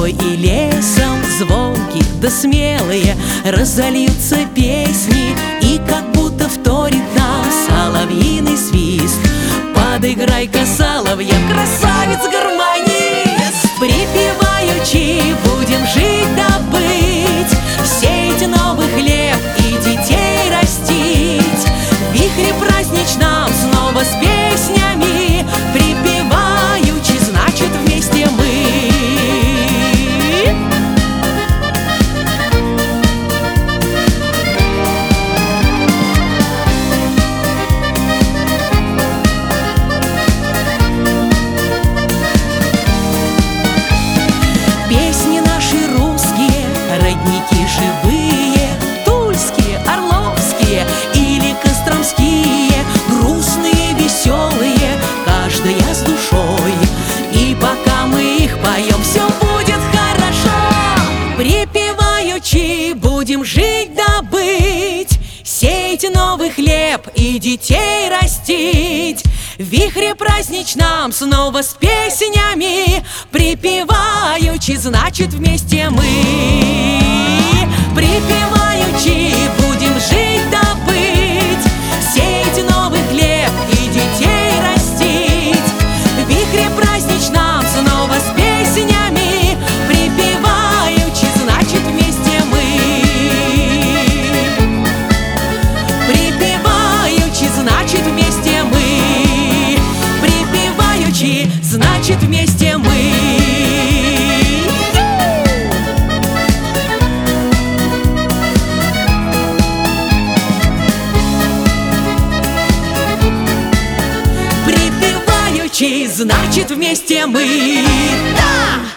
рекой и лесом звонкие да смелые разольются песни, и как будто вторит нам соловьиный свист. Подыграй-ка, соловья, красавец-гармонист! Припеваючи будем жить да быть, сеять новый хлеб и детей растить. В вихре праздничном снова с песнями, припеваючи, значит вместе мы. Песни наши русские, родники живые, тульские, орловские или костромские, грустные, веселые, каждая с душой. И пока мы их поем, все будет хорошо. Припеваючи будем жить да быть, сеять новый хлеб и детей растить. В вихре праздничном снова с песнями, припеваючи, значит вместе мы. Припеваючи будем жить да быть, сеять новый хлеб и детей растить. В вихре праздничном снова с песнями, припеваючи, значит вместе мы. Припеваючи, значит вместе мы. Припеваючи, значит вместе мы. Припеваючи, значит вместе мы. Да!